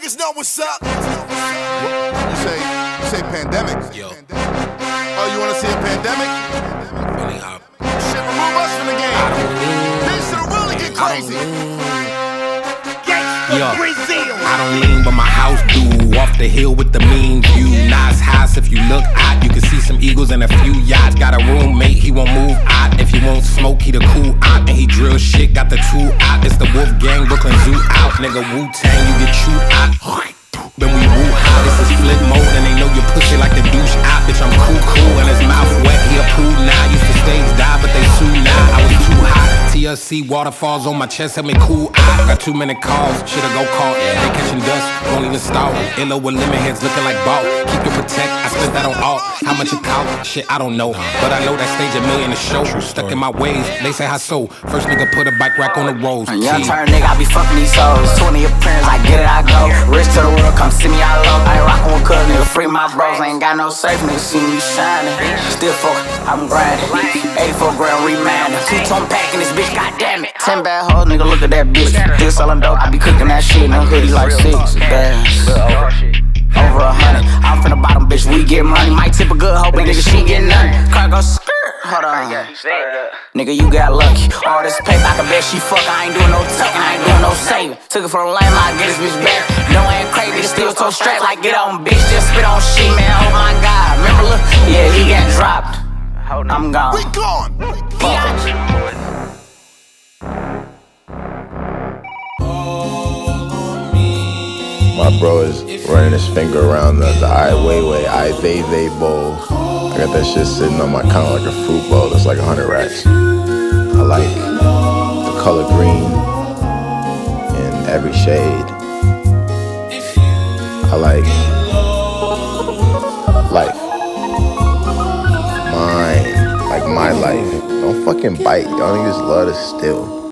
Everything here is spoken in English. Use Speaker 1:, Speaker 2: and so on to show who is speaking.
Speaker 1: niggas know what's up.
Speaker 2: You say pandemic.
Speaker 3: Yo.
Speaker 2: Oh, you wanna see a pandemic?
Speaker 3: Really hot.
Speaker 2: Shit, remove us from the game. Things should really get crazy.
Speaker 3: Yo, I don't lean, but my house do. Off the hill with the mean view. Nice house, if you look out, you can see some eagles and a few yachts. Got a roommate, he won't move out. If he won't smoke, he the cool out. And he drill shit, got the tool out. It's the Wolf Gang, Brooklyn Zoo out. Nigga, Wu-Tang, you get chewed out. Then we woo out, this is flip mode. And they know you pussy like the douche out. Bitch, I'm cool, and his mouth wet, he a pool now. Used to stage dive, but they sue now. I was too hot. TLC waterfalls on my chest, help me cool out. Got too many calls, shit'll go call. They catching dust, won't even stall. Illo with lemon heads looking like ball. Keep your protect, I spent that on all. How much it cost? Shit, I don't know. But I know that stage $1 million a show. Stuck in my ways, they say how so. First nigga put a bike rack on the rolls.
Speaker 4: Young turn nigga, I be fucking these hoes. 20 appearance, I get it, I go. Rich to the world, come see me, I love. I ain't rockin' with cuz, nigga, free my bros. Ain't got no safe, nigga, see me shining. Still focused, I'm grinding. 84 grand remanding. 2-tone pack in this bitch, goddamn it. 10 bad hoes, nigga, look at that bitch. Still selling dope, I be cooking that shit. No hoodie like 6, damn. Over 100, I'm from the bottom, bitch, we get money. Might tip a good hoe, but nigga, she get nothing. Cargo skirt, hold on. Nigga, you got lucky. All this paper, I can bet she fuck. I ain't doing no tucking, I ain't doing no saving. Took it from the lame, I get this bitch back. No, I ain't crazy, nigga, still so strapped. Like, get on, bitch, just spit on shit, man. Oh my god, remember, look, yeah, he got dropped. I'm gone.
Speaker 2: We gone.
Speaker 5: My bro is running his finger around the Ai Weiwei, Ai Weiwei bowl. I got that shit sitting on my counter like a fruit bowl. That's like 100 racks. I like the color green in every shade. I like life. Mine, like my life. Don't fucking bite. Y'all niggas love to steal.